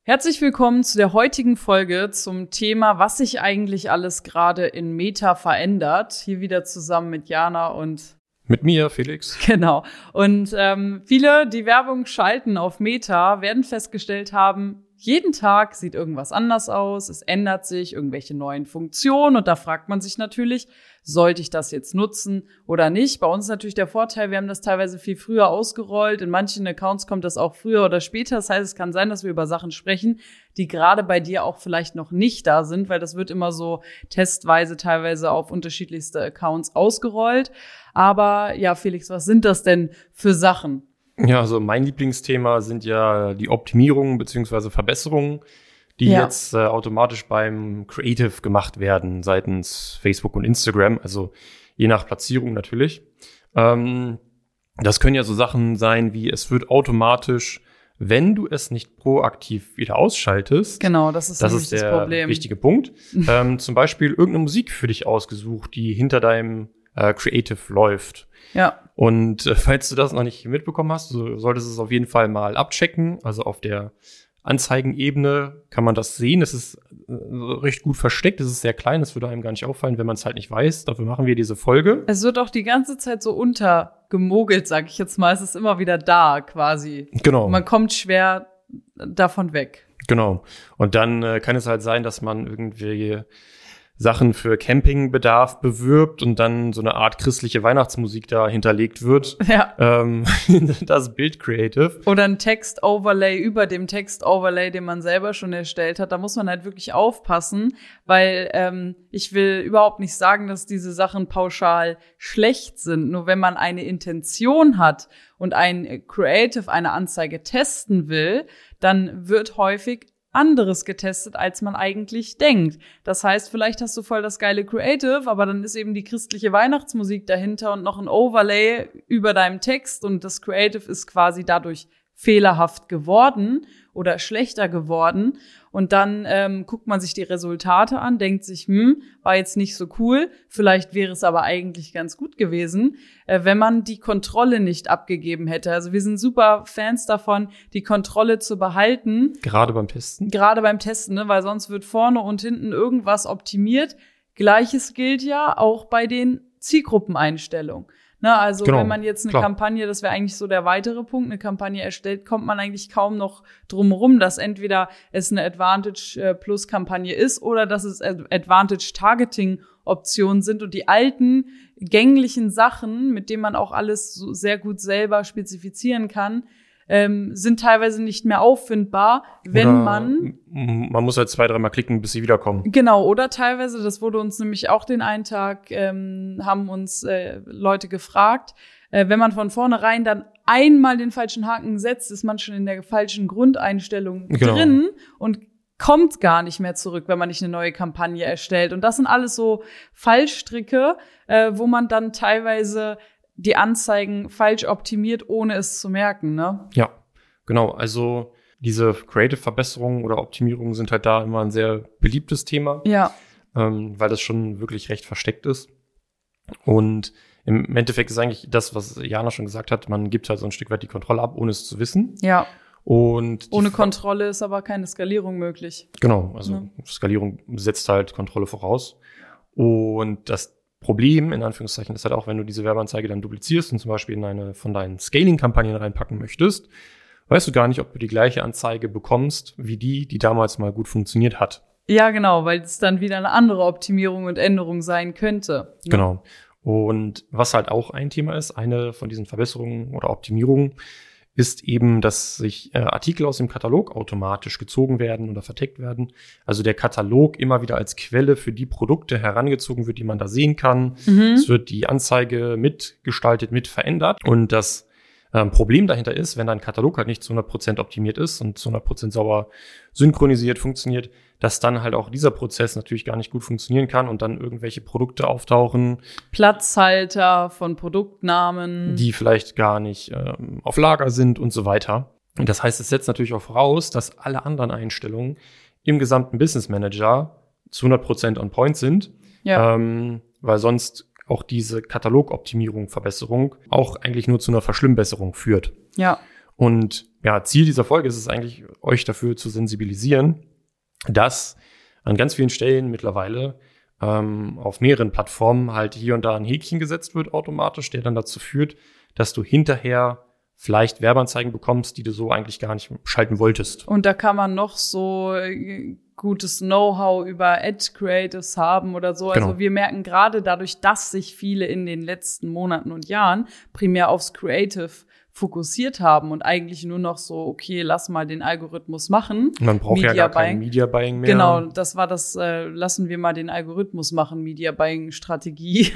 Herzlich willkommen zu der heutigen Folge zum Thema, was sich eigentlich alles gerade in Meta verändert. Hier wieder zusammen mit Jana und mit mir, Felix. Genau. Und viele, die Werbung schalten auf Meta, werden festgestellt haben, jeden Tag sieht irgendwas anders aus, es ändert sich, irgendwelche neuen Funktionen. Und da fragt man sich natürlich, sollte ich das jetzt nutzen oder nicht? Bei uns ist natürlich der Vorteil, wir haben das teilweise viel früher ausgerollt. In manchen Accounts kommt das auch früher oder später. Das heißt, es kann sein, dass wir über Sachen sprechen, die gerade bei dir auch vielleicht noch nicht da sind, weil das wird immer so testweise teilweise auf unterschiedlichste Accounts ausgerollt. Aber ja, Felix, was sind das denn für Sachen? Ja, also mein Lieblingsthema sind ja die Optimierungen bzw. Verbesserungen, die jetzt automatisch beim Creative gemacht werden seitens Facebook und Instagram, also je nach Platzierung natürlich. Das können ja so Sachen sein wie, es wird automatisch, wenn du es nicht proaktiv wieder ausschaltest. Genau, das ist der Problem. Wichtige Punkt. Zum Beispiel irgendeine Musik für dich ausgesucht, die hinter deinem Creative läuft. Ja. Und falls du das noch nicht mitbekommen hast, du solltest es auf jeden Fall mal abchecken. Also auf der Anzeigenebene kann man das sehen. Es ist recht gut versteckt. Es ist sehr klein. Es würde einem gar nicht auffallen, wenn man es halt nicht weiß. Dafür machen wir diese Folge. Es wird auch die ganze Zeit so untergemogelt, sag ich jetzt mal. Es ist immer wieder da quasi. Genau. Man kommt schwer davon weg. Genau. Und dann kann es halt sein, dass man irgendwie Sachen für Campingbedarf bewirbt und dann so eine Art christliche Weihnachtsmusik da hinterlegt wird. Ja. Das Bild Creative. Oder ein Text-Overlay über dem Text-Overlay, den man selber schon erstellt hat. Da muss man halt wirklich aufpassen, weil ich will überhaupt nicht sagen, dass diese Sachen pauschal schlecht sind. Nur wenn man eine Intention hat und ein Creative, eine Anzeige testen will, dann wird häufig anderes getestet, als man eigentlich denkt. Das heißt, vielleicht hast du voll das geile Creative, aber dann ist eben die christliche Weihnachtsmusik dahinter und noch ein Overlay über deinem Text und das Creative ist quasi dadurch fehlerhaft geworden oder schlechter geworden. Und dann guckt man sich die Resultate an, denkt sich, war jetzt nicht so cool. Vielleicht wäre es aber eigentlich ganz gut gewesen, wenn man die Kontrolle nicht abgegeben hätte. Also wir sind super Fans davon, die Kontrolle zu behalten. Gerade beim Testen? Gerade beim Testen, ne? Weil sonst wird vorne und hinten irgendwas optimiert. Gleiches gilt ja auch bei den Zielgruppeneinstellungen. Na, also genau, wenn man jetzt eine Kampagne, das wäre eigentlich so der weitere Punkt, eine Kampagne erstellt, kommt man eigentlich kaum noch drum rum, dass entweder es eine Advantage Plus Kampagne ist oder dass es Advantage Targeting Optionen sind und die alten gänglichen Sachen, mit denen man auch alles so sehr gut selber spezifizieren kann, sind teilweise nicht mehr auffindbar, wenn man muss halt 2-3 Mal klicken, bis sie wiederkommen. Genau, oder teilweise, das wurde uns nämlich auch den einen Tag, haben uns Leute gefragt, wenn man von vornherein dann einmal den falschen Haken setzt, ist man schon in der falschen Grundeinstellung drin und kommt gar nicht mehr zurück, wenn man nicht eine neue Kampagne erstellt. Und das sind alles so Fallstricke, wo man dann teilweise die Anzeigen falsch optimiert, ohne es zu merken, ne? Ja, genau. Also diese Creative-Verbesserungen oder Optimierungen sind halt da immer ein sehr beliebtes Thema. Ja. Weil das schon wirklich recht versteckt ist. Und im Endeffekt ist eigentlich das, was Jana schon gesagt hat, man gibt halt so ein Stück weit die Kontrolle ab, ohne es zu wissen. Ja. Und ohne Kontrolle ist aber keine Skalierung möglich. Genau, also Skalierung setzt halt Kontrolle voraus. Und das Problem, in Anführungszeichen, ist halt auch, wenn du diese Werbeanzeige dann duplizierst und zum Beispiel in eine von deinen Scaling-Kampagnen reinpacken möchtest, weißt du gar nicht, ob du die gleiche Anzeige bekommst, wie die damals mal gut funktioniert hat. Ja, genau, weil es dann wieder eine andere Optimierung und Änderung sein könnte. Ne? Genau. Und was halt auch ein Thema ist, eine von diesen Verbesserungen oder Optimierungen, ist eben, dass sich Artikel aus dem Katalog automatisch gezogen werden oder verteckt werden. Also der Katalog immer wieder als Quelle für die Produkte herangezogen wird, die man da sehen kann. Es wird die Anzeige mitgestaltet, mit verändert. Und das Problem dahinter ist, wenn dein Katalog halt nicht zu 100% optimiert ist und zu 100% sauber synchronisiert funktioniert, dass dann halt auch dieser Prozess natürlich gar nicht gut funktionieren kann und dann irgendwelche Produkte auftauchen. Platzhalter von Produktnamen. Die vielleicht gar nicht auf Lager sind und so weiter. Und das heißt, es setzt natürlich auch voraus, dass alle anderen Einstellungen im gesamten Business Manager zu 100% on point sind. Ja. Weil sonst auch diese Katalogoptimierung, Verbesserung auch eigentlich nur zu einer Verschlimmbesserung führt. Ja. Und Ziel dieser Folge ist es eigentlich, euch dafür zu sensibilisieren, dass an ganz vielen Stellen mittlerweile auf mehreren Plattformen halt hier und da ein Häkchen gesetzt wird automatisch, der dann dazu führt, dass du hinterher vielleicht Werbeanzeigen bekommst, die du so eigentlich gar nicht schalten wolltest. Und da kann man noch so gutes Know-how über Ad-Creatives haben oder so. Genau. Also wir merken gerade dadurch, dass sich viele in den letzten Monaten und Jahren primär aufs Creative fokussiert haben und eigentlich nur noch so, okay, lass mal den Algorithmus machen. Man braucht ja gar kein Media Buying mehr. Genau, das war das, lassen wir mal den Algorithmus machen, Media Buying Strategie.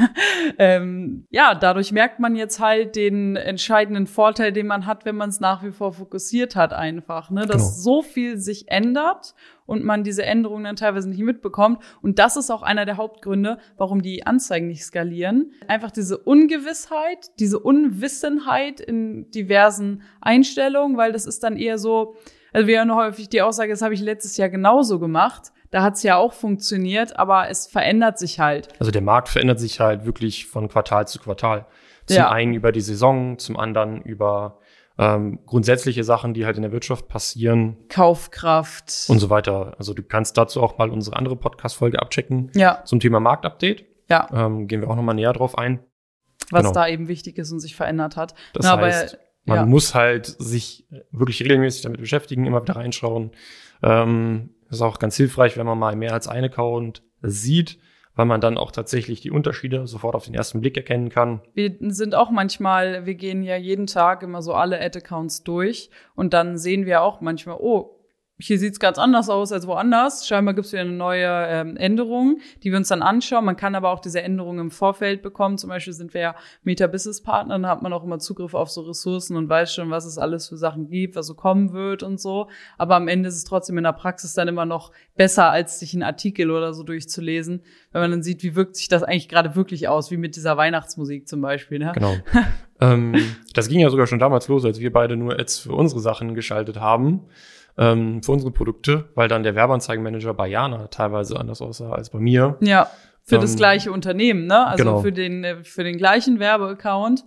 Dadurch merkt man jetzt halt den entscheidenden Vorteil, den man hat, wenn man es nach wie vor fokussiert hat einfach, ne, dass so viel sich ändert und man diese Änderungen dann teilweise nicht mitbekommt. Und das ist auch einer der Hauptgründe, warum die Anzeigen nicht skalieren. Einfach diese Ungewissheit, diese Unwissenheit in diversen Einstellungen, weil das ist dann eher so, also wir hören häufig die Aussage, das habe ich letztes Jahr genauso gemacht. Da hat es ja auch funktioniert, aber es verändert sich halt. Also der Markt verändert sich halt wirklich von Quartal zu Quartal. Zum einen über die Saison, zum anderen über grundsätzliche Sachen, die halt in der Wirtschaft passieren. Kaufkraft. Und so weiter. Also du kannst dazu auch mal unsere andere Podcast-Folge abchecken. Ja. Zum Thema Marktupdate. Ja. Gehen wir auch nochmal näher drauf ein. Was da eben wichtig ist und sich verändert hat. Das heißt, man muss halt sich wirklich regelmäßig damit beschäftigen, immer wieder reinschauen. Ist auch ganz hilfreich, wenn man mal mehr als einen Account sieht, weil man dann auch tatsächlich die Unterschiede sofort auf den ersten Blick erkennen kann. Wir sind auch manchmal, wir gehen ja jeden Tag immer so alle Ad-Accounts durch und dann sehen wir auch manchmal, oh, hier sieht's ganz anders aus als woanders. Scheinbar gibt's wieder eine neue Änderung, die wir uns dann anschauen. Man kann aber auch diese Änderungen im Vorfeld bekommen. Zum Beispiel sind wir ja Meta-Business-Partner, dann hat man auch immer Zugriff auf so Ressourcen und weiß schon, was es alles für Sachen gibt, was so kommen wird und so. Aber am Ende ist es trotzdem in der Praxis dann immer noch besser, als sich einen Artikel oder so durchzulesen, wenn man dann sieht, wie wirkt sich das eigentlich gerade wirklich aus, wie mit dieser Weihnachtsmusik zum Beispiel. Ne? Genau. Das ging ja sogar schon damals los, als wir beide nur Ads für unsere Sachen geschaltet haben. Für unsere Produkte, weil dann der Werbeanzeigenmanager bei Jana teilweise anders aussah als bei mir. Ja, für das gleiche Unternehmen, ne? Also genau. für den gleichen Werbeaccount.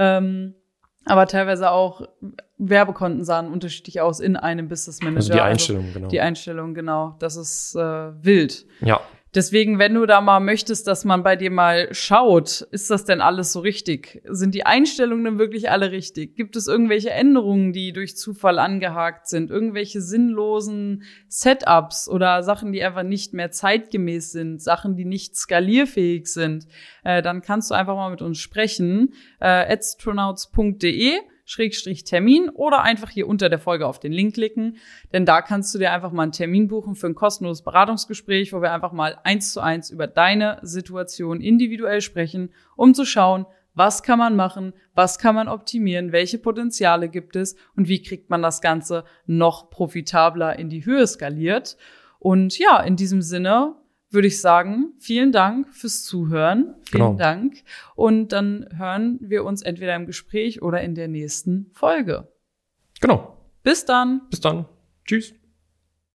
Aber teilweise auch Werbekonten sahen unterschiedlich aus in einem Business Manager. Also die Einstellung, genau. Die Einstellung, genau. Das ist wild. Ja. Deswegen, wenn du da mal möchtest, dass man bei dir mal schaut, ist das denn alles so richtig? Sind die Einstellungen denn wirklich alle richtig? Gibt es irgendwelche Änderungen, die durch Zufall angehakt sind? Irgendwelche sinnlosen Setups oder Sachen, die einfach nicht mehr zeitgemäß sind? Sachen, die nicht skalierfähig sind? Dann kannst du einfach mal mit uns sprechen. adstronauts.de/Termin oder einfach hier unter der Folge auf den Link klicken, denn da kannst du dir einfach mal einen Termin buchen für ein kostenloses Beratungsgespräch, wo wir einfach mal 1:1 über deine Situation individuell sprechen, um zu schauen, was kann man machen, was kann man optimieren, welche Potenziale gibt es und wie kriegt man das Ganze noch profitabler in die Höhe skaliert. Und ja, in diesem Sinne würde ich sagen, vielen Dank fürs Zuhören. Vielen Dank. Und dann hören wir uns entweder im Gespräch oder in der nächsten Folge. Genau. Bis dann. Bis dann. Tschüss.